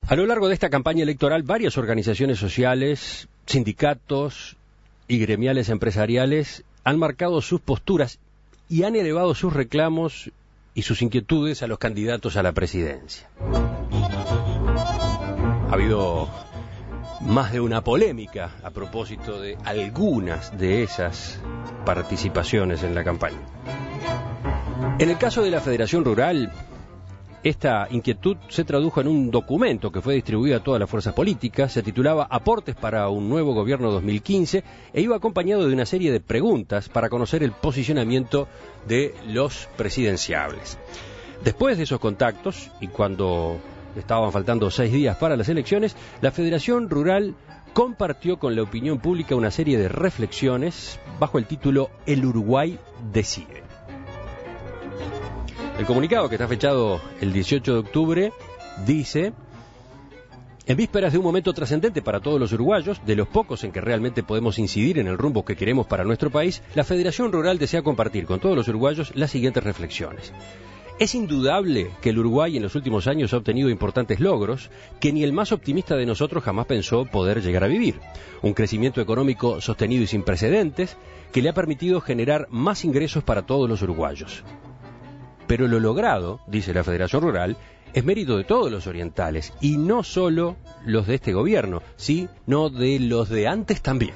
A lo largo de esta campaña electoral, varias organizaciones sociales, sindicatos y gremiales empresariales han marcado sus posturas y han elevado sus reclamos y sus inquietudes a los candidatos a la presidencia. Ha habido más de una polémica a propósito de algunas de esas participaciones en la campaña. En el caso de la Federación Rural, esta inquietud se tradujo en un documento que fue distribuido a todas las fuerzas políticas, se titulaba Aportes para un nuevo gobierno 2015 e iba acompañado de una serie de preguntas para conocer el posicionamiento de los presidenciables. Después de esos contactos, y cuando estaban faltando 6 días para las elecciones, la Federación Rural compartió con la opinión pública una serie de reflexiones bajo el título El Uruguay decide. El comunicado, que está fechado el 18 de octubre, dice: en vísperas de un momento trascendente para todos los uruguayos, de los pocos en que realmente podemos incidir en el rumbo que queremos para nuestro país, la Federación Rural desea compartir con todos los uruguayos las siguientes reflexiones. Es indudable que el Uruguay en los últimos años ha obtenido importantes logros que ni el más optimista de nosotros jamás pensó poder llegar a vivir. Un crecimiento económico sostenido y sin precedentes que le ha permitido generar más ingresos para todos los uruguayos. Pero lo logrado, dice la Federación Rural, es mérito de todos los orientales, y no solo los de este gobierno, sino de los de antes también.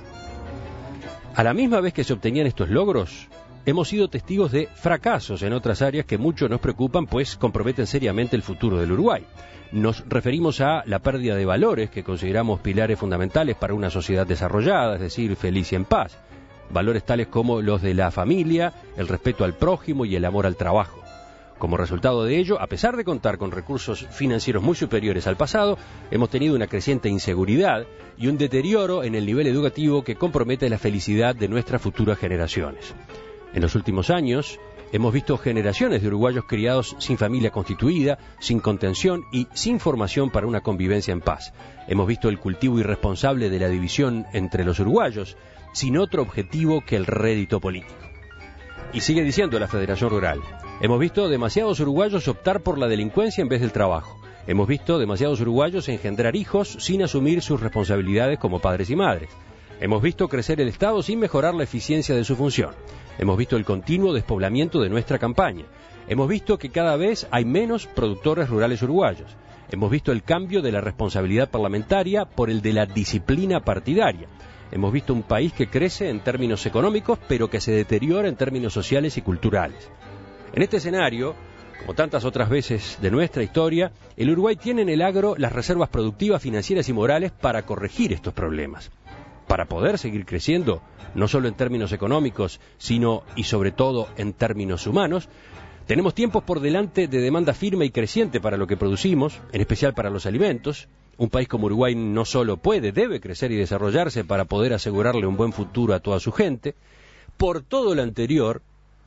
A la misma vez que se obtenían estos logros, hemos sido testigos de fracasos en otras áreas que mucho nos preocupan, pues comprometen seriamente el futuro del Uruguay. Nos referimos a la pérdida de valores que consideramos pilares fundamentales para una sociedad desarrollada, es decir, feliz y en paz. Valores tales como los de la familia, el respeto al prójimo y el amor al trabajo. Como resultado de ello, a pesar de contar con recursos financieros muy superiores al pasado, hemos tenido una creciente inseguridad y un deterioro en el nivel educativo que compromete la felicidad de nuestras futuras generaciones. En los últimos años, hemos visto generaciones de uruguayos criados sin familia constituida, sin contención y sin formación para una convivencia en paz. Hemos visto el cultivo irresponsable de la división entre los uruguayos, sin otro objetivo que el rédito político. Y sigue diciendo la Federación Rural: hemos visto demasiados uruguayos optar por la delincuencia en vez del trabajo. Hemos visto demasiados uruguayos engendrar hijos sin asumir sus responsabilidades como padres y madres. Hemos visto crecer el Estado sin mejorar la eficiencia de su función. Hemos visto el continuo despoblamiento de nuestra campaña. Hemos visto que cada vez hay menos productores rurales uruguayos. Hemos visto el cambio de la responsabilidad parlamentaria por el de la disciplina partidaria. Hemos visto un país que crece en términos económicos, pero que se deteriora en términos sociales y culturales. En este escenario, como tantas otras veces de nuestra historia, el Uruguay tiene en el agro las reservas productivas, financieras y morales para corregir estos problemas. Para poder seguir creciendo, no solo en términos económicos, sino y sobre todo en términos humanos, tenemos tiempos por delante de demanda firme y creciente para lo que producimos, en especial para los alimentos. Un país como Uruguay no solo debe crecer y desarrollarse para poder asegurarle un buen futuro a toda su gente. Por todo lo anterior,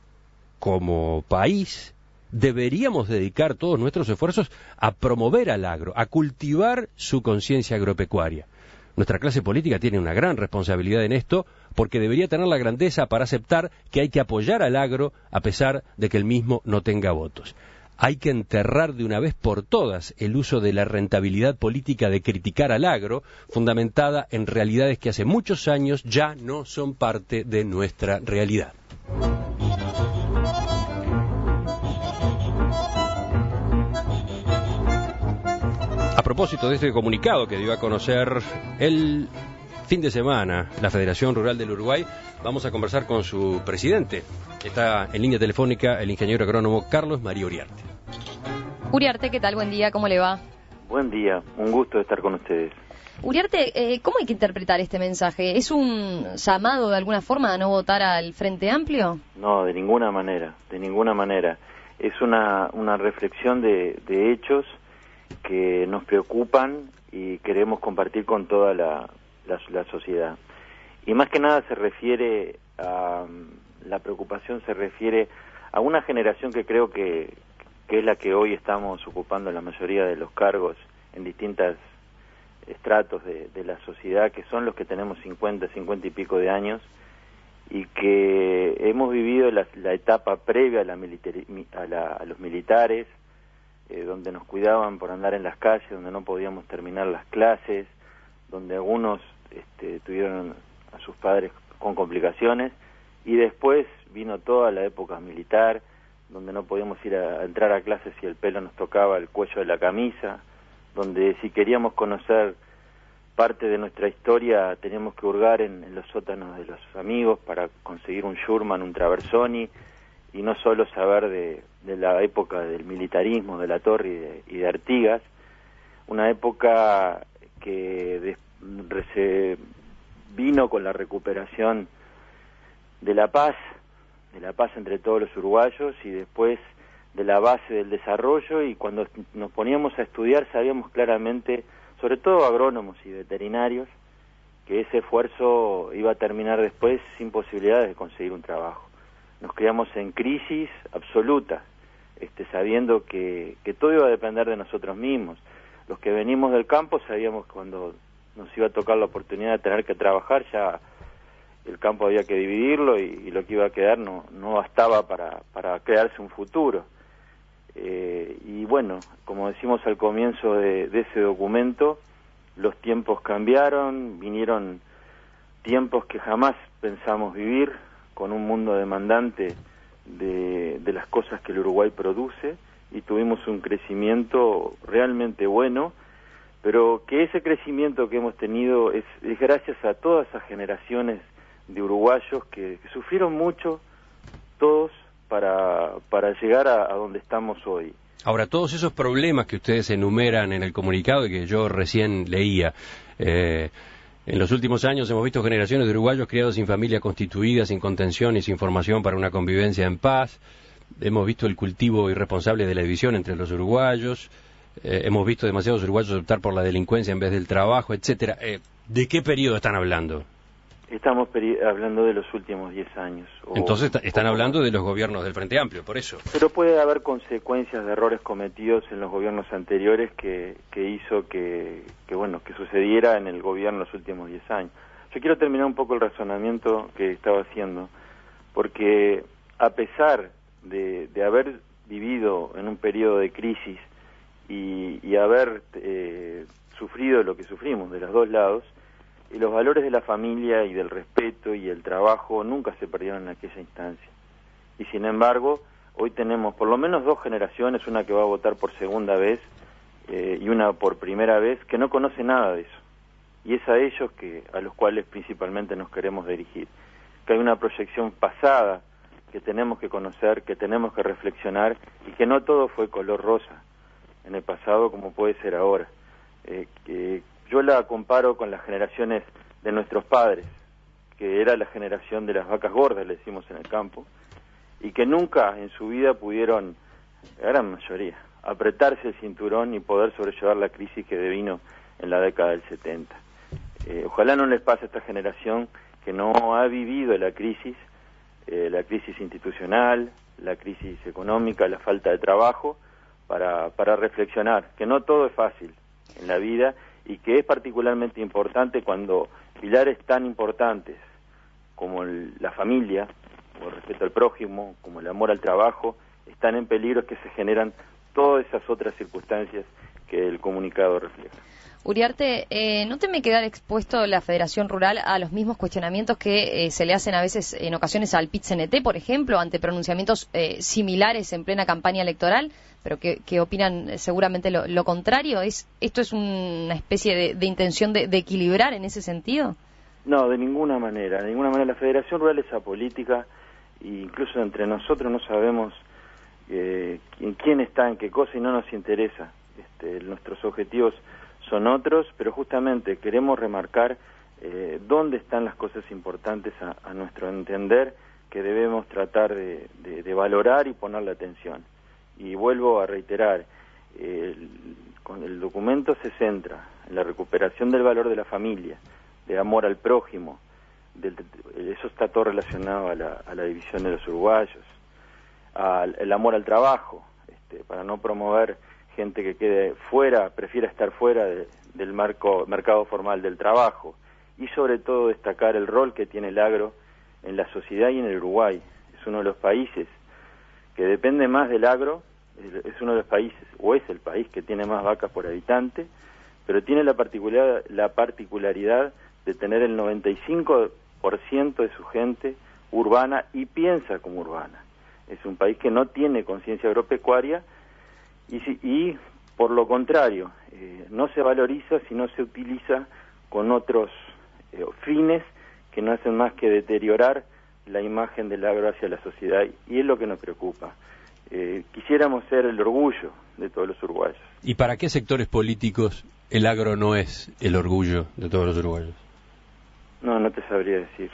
como país, deberíamos dedicar todos nuestros esfuerzos a promover al agro, a cultivar su conciencia agropecuaria. Nuestra clase política tiene una gran responsabilidad en esto, porque debería tener la grandeza para aceptar que hay que apoyar al agro a pesar de que el mismo no tenga votos. Hay que enterrar de una vez por todas el uso de la rentabilidad política de criticar al agro, fundamentada en realidades que hace muchos años ya no son parte de nuestra realidad. A propósito de este comunicado que dio a conocer el fin de semana la Federación Rural del Uruguay, vamos a conversar con su presidente. Está en línea telefónica el ingeniero agrónomo Carlos María Uriarte. Uriarte, ¿qué tal? Buen día, ¿cómo le va? Buen día, un gusto estar con ustedes. Uriarte, ¿cómo hay que interpretar este mensaje? ¿Es un llamado de alguna forma a no votar al Frente Amplio? No, de ninguna manera, de ninguna manera. Es una reflexión de hechos que nos preocupan y queremos compartir con toda la sociedad. Y más que nada se refiere a, la preocupación se refiere a una generación que creo que es la que hoy estamos ocupando la mayoría de los cargos en distintos estratos de la sociedad, que son los que tenemos 50 y pico de años, y que hemos vivido la etapa previa a los militares, donde nos cuidaban por andar en las calles, donde no podíamos terminar las clases, donde algunos tuvieron a sus padres con complicaciones, y después vino toda la época militar, donde no podíamos ir a entrar a clases si el pelo nos tocaba el cuello de la camisa, donde si queríamos conocer parte de nuestra historia teníamos que hurgar en los sótanos de los amigos para conseguir un Schurman, un Traversoni, y no solo saber de la época del militarismo, de la Torre y de Artigas, una época que se vino con la recuperación de la paz entre todos los uruguayos, y después de la base del desarrollo, y cuando nos poníamos a estudiar sabíamos claramente, sobre todo agrónomos y veterinarios, que ese esfuerzo iba a terminar después sin posibilidades de conseguir un trabajo. Nos criamos en crisis absoluta, sabiendo que todo iba a depender de nosotros mismos. Los que venimos del campo sabíamos que cuando nos iba a tocar la oportunidad de tener que trabajar, ya el campo había que dividirlo, y lo que iba a quedar no bastaba para crearse un futuro. Y bueno, como decimos al comienzo de ese documento, los tiempos cambiaron, vinieron tiempos que jamás pensamos vivir, con un mundo demandante de las cosas que el Uruguay produce, y tuvimos un crecimiento realmente bueno, pero que ese crecimiento que hemos tenido es gracias a todas esas generaciones de uruguayos que sufrieron mucho, todos, para llegar a donde estamos hoy. Ahora, todos esos problemas que ustedes enumeran en el comunicado y que yo recién leía, en los últimos años hemos visto generaciones de uruguayos criados sin familia constituida, sin contención y sin formación para una convivencia en paz. Hemos visto el cultivo irresponsable de la división entre los uruguayos. Hemos visto demasiados uruguayos optar por la delincuencia en vez del trabajo, etcétera. ¿De qué periodo están hablando? Estamos hablando de los últimos 10 años. Entonces están hablando de los gobiernos del Frente Amplio, por eso. Pero puede haber consecuencias de errores cometidos en los gobiernos anteriores que hizo que sucediera en el gobierno los últimos 10 años. Yo quiero terminar un poco el razonamiento que estaba haciendo, porque a pesar de haber vivido en un periodo de crisis y haber sufrido lo que sufrimos de los dos lados, y los valores de la familia y del respeto y el trabajo nunca se perdieron en aquella instancia. Y sin embargo, hoy tenemos por lo menos dos generaciones, una que va a votar por segunda vez y una por primera vez, que no conoce nada de eso. Y es a ellos a los cuales principalmente nos queremos dirigir. Que hay una proyección pasada que tenemos que conocer, que tenemos que reflexionar, y que no todo fue color rosa en el pasado como puede ser ahora. Yo la comparo con las generaciones de nuestros padres, que era la generación de las vacas gordas, le decimos en el campo, y que nunca en su vida pudieron, la gran mayoría, apretarse el cinturón y poder sobrellevar la crisis que devino en la década del 70. Ojalá no les pase a esta generación que no ha vivido la crisis institucional, la crisis económica, la falta de trabajo, para reflexionar, que no todo es fácil en la vida, y que es particularmente importante cuando pilares tan importantes como la familia, como el respeto al prójimo, como el amor al trabajo, están en peligro, es que se generan todas esas otras circunstancias que el comunicado refleja. Uriarte, ¿no teme quedar expuesto la Federación Rural a los mismos cuestionamientos que se le hacen a veces en ocasiones al PIT-CNT, por ejemplo, ante pronunciamientos similares en plena campaña electoral, pero que opinan seguramente lo contrario? ¿Esto es una especie de intención de equilibrar en ese sentido? No, de ninguna manera. De ninguna manera. La Federación Rural es apolítica, e incluso entre nosotros no sabemos en quién está, en qué cosa, y no nos interesa. Nuestros objetivos son otros, pero justamente queremos remarcar dónde están las cosas importantes a nuestro entender, que debemos tratar de valorar y ponerle atención. Y vuelvo a reiterar, el documento se centra en la recuperación del valor de la familia, de amor al prójimo, eso está todo relacionado a la división de los uruguayos, el amor al trabajo, para no promover gente que quede fuera, prefiera estar fuera del mercado formal del trabajo, y sobre todo destacar el rol que tiene el agro en la sociedad y en el Uruguay. Es uno de los países que depende más del agro es uno de los países, o es el país que tiene más vacas por habitante, pero tiene la particularidad de tener el 95% de su gente urbana y piensa como urbana. Es un país que no tiene conciencia agropecuaria y por lo contrario, no se valoriza si no se utiliza con otros fines que no hacen más que deteriorar la imagen del agro hacia la sociedad, y es lo que nos preocupa. Quisiéramos ser el orgullo de todos los uruguayos. ¿Y para qué sectores políticos el agro no es el orgullo de todos los uruguayos? No te sabría decir.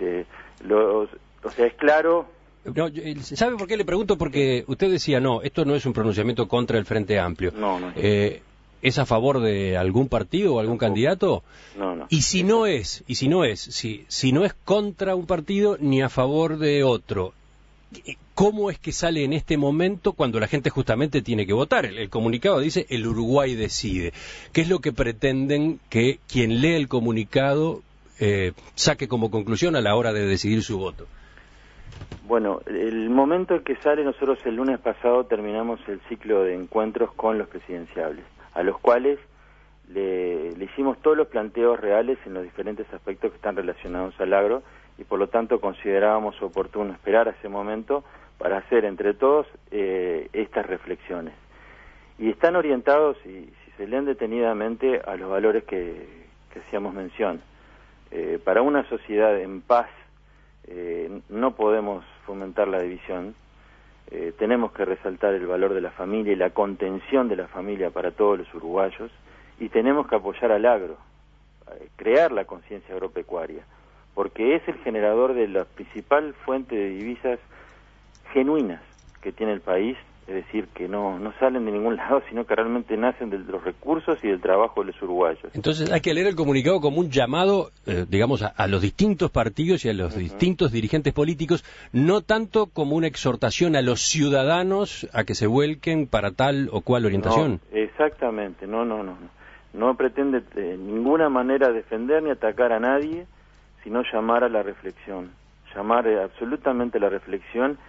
O sea, es claro. No, ¿sabe por qué le pregunto? Porque usted decía, no, esto no es un pronunciamiento contra el Frente Amplio. No. ¿Es a favor de algún partido o algún candidato? No. Y si no es contra un partido ni a favor de otro, ¿cómo es que sale en este momento cuando la gente justamente tiene que votar? El comunicado dice, el Uruguay decide. ¿Qué es lo que pretenden que quien lee el comunicado saque como conclusión a la hora de decidir su voto? Bueno, el momento en que sale, nosotros el lunes pasado terminamos el ciclo de encuentros con los presidenciables, a los cuales le hicimos todos los planteos reales en los diferentes aspectos que están relacionados al agro, y por lo tanto considerábamos oportuno esperar a ese momento para hacer entre todos estas reflexiones. Y están orientados, si se leen detenidamente, a los valores que hacíamos mención. Para una sociedad en paz no podemos fomentar la división, tenemos que resaltar el valor de la familia y la contención de la familia para todos los uruguayos, y tenemos que apoyar al agro, crear la conciencia agropecuaria, porque es el generador de la principal fuente de divisas genuinas que tiene el país, es decir, que no salen de ningún lado, sino que realmente nacen de los recursos y del trabajo de los uruguayos. Entonces hay que leer el comunicado como un llamado, digamos, a los distintos partidos y a los distintos dirigentes políticos, no tanto como una exhortación a los ciudadanos a que se vuelquen para tal o cual orientación. No, exactamente, no pretende de ninguna manera defender ni atacar a nadie, sino llamar a la reflexión, llamar absolutamente a la reflexión.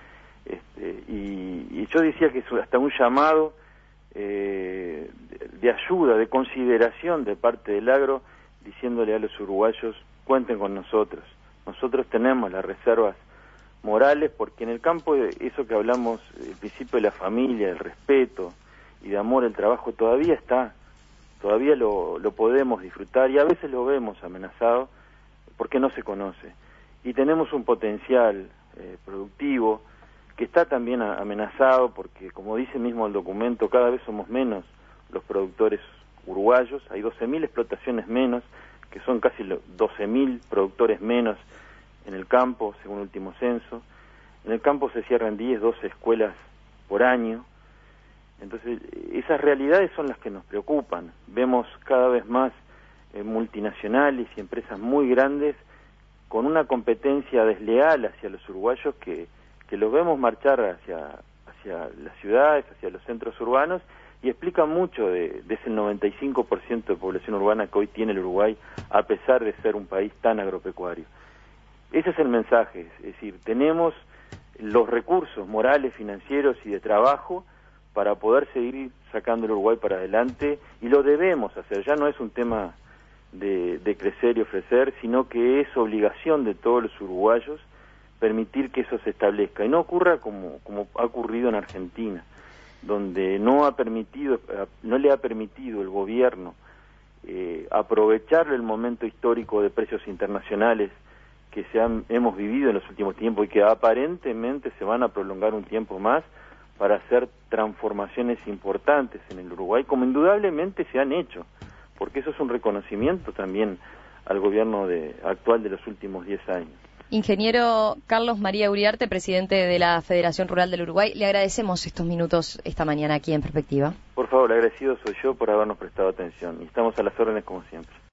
Y yo decía que es hasta un llamado de ayuda, de consideración de parte del agro, diciéndole a los uruguayos, cuenten con nosotros. Nosotros tenemos las reservas morales, porque en el campo, eso que hablamos, el principio de la familia, el respeto y de amor al trabajo, todavía está, todavía lo podemos disfrutar, y a veces lo vemos amenazado porque no se conoce. Y tenemos un potencial productivo que está también amenazado porque, como dice mismo el documento, cada vez somos menos los productores uruguayos, hay 12.000 explotaciones menos, que son casi 12.000 productores menos en el campo, según el último censo. En el campo se cierran 10, 12 escuelas por año. Entonces, esas realidades son las que nos preocupan. Vemos cada vez más multinacionales y empresas muy grandes con una competencia desleal hacia los uruguayos que los vemos marchar hacia las ciudades, hacia los centros urbanos, y explica mucho de ese 95% de población urbana que hoy tiene el Uruguay, a pesar de ser un país tan agropecuario. Ese es el mensaje, es decir, tenemos los recursos morales, financieros y de trabajo para poder seguir sacando el Uruguay para adelante, y lo debemos hacer. Ya no es un tema de crecer y ofrecer, sino que es obligación de todos los uruguayos permitir que eso se establezca, y no ocurra como ha ocurrido en Argentina, donde no le ha permitido el gobierno aprovechar el momento histórico de precios internacionales que hemos vivido en los últimos tiempos y que aparentemente se van a prolongar un tiempo más, para hacer transformaciones importantes en el Uruguay, como indudablemente se han hecho, porque eso es un reconocimiento también al gobierno actual de los últimos 10 años. Ingeniero Carlos María Uriarte, presidente de la Federación Rural del Uruguay, le agradecemos estos minutos esta mañana aquí en Perspectiva. Por favor, agradecido soy yo por habernos prestado atención, y estamos a las órdenes como siempre.